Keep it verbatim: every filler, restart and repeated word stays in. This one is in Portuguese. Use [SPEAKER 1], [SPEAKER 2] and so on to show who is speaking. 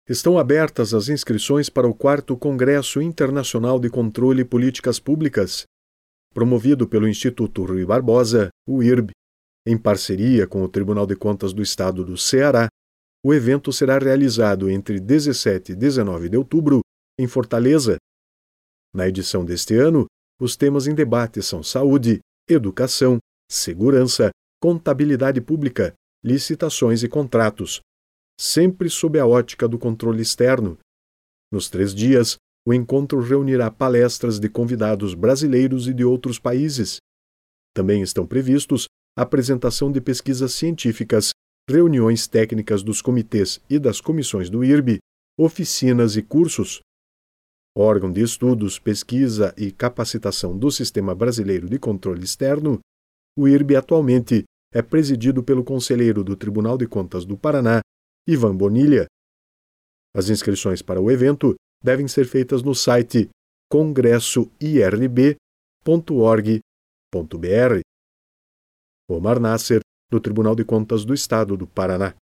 [SPEAKER 1] Estão abertas as inscrições para o quarto Congresso Internacional de Controle e Políticas Públicas, promovido pelo Instituto Rui Barbosa, o I R B. Em parceria com o Tribunal de Contas do Estado do Ceará, o evento será realizado entre dezessete e dezenove de outubro, em Fortaleza. Na edição deste ano, os temas em debate são saúde, educação, segurança, contabilidade pública, licitações e contratos, sempre sob a ótica do controle externo. Nos três dias, o encontro reunirá palestras de convidados brasileiros e de outros países. Também estão previstos a apresentação de pesquisas científicas, reuniões técnicas dos comitês e das comissões do I R B, oficinas e cursos. Órgão de estudos, pesquisa e capacitação do Sistema Brasileiro de Controle Externo, o I R B atualmente é presidido pelo conselheiro do Tribunal de Contas do Paraná, Ivan Bonilha. As inscrições para o evento devem ser feitas no site congresso i r b ponto org ponto b r. Omar Nasser, do Tribunal de Contas do Estado do Paraná.